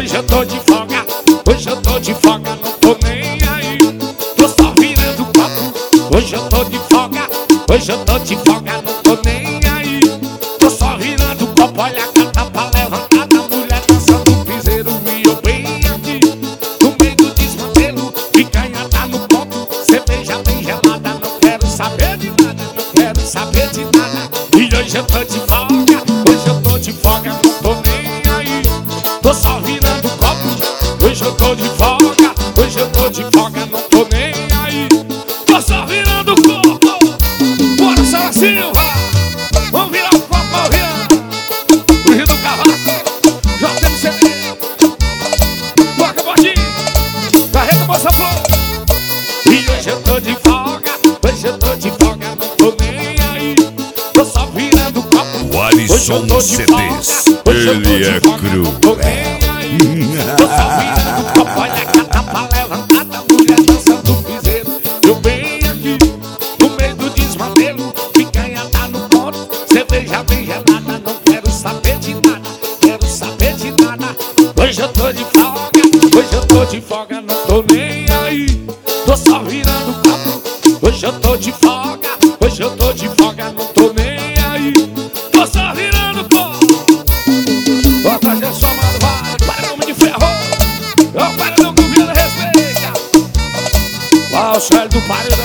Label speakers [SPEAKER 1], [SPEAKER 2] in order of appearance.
[SPEAKER 1] hoje eu tô de folga, hoje eu tô de folga, não tô nem aí. Tô só virando copo, hoje eu tô de folga, hoje eu tô de folga, não tô nem aí. Tô só virando copo, olha a cata pra levantar da mulher dançando piseiro. E eu bem aqui, no meio do desmantelo, picanha tá no ponto, cerveja bem gelada, não quero saber de nada, não quero saber de nada. E hoje eu tô de folga, hoje eu tô de folga, não tô nem aí. Tô só virando copo, hoje eu tô de folga, hoje eu tô de folga, não tô nem aí. Tô só virando copo. Bora, Sara Silva, vamos virar o copo ao Rian, o Rio do Cavaco, JMCD. Toca, Bordinho, carrega a moça flor. E hoje eu tô de folga, hoje eu tô de folga, não tô nem aí. Tô só virando copo,
[SPEAKER 2] o Alisson CDs, ele é cru.
[SPEAKER 1] Tô só virando copo, olha a cata pra levantada, mulher dançando piseiro. Eu bem aqui, no meio do desmantelo, picanha tá no ponto, cerveja bem gelada, não quero saber de nada, quero saber de nada. Hoje eu tô de folga, hoje eu tô de folga, não tô nem aí. Tô só virando copo, hoje eu tô de folga, hoje eu tô de folga, não tô nem aí. Tô só virando copo. Vou trazer sua mano, vai, paredão de ferro. É o paredão que o Vila respeita. Ó, o Célio do paredão.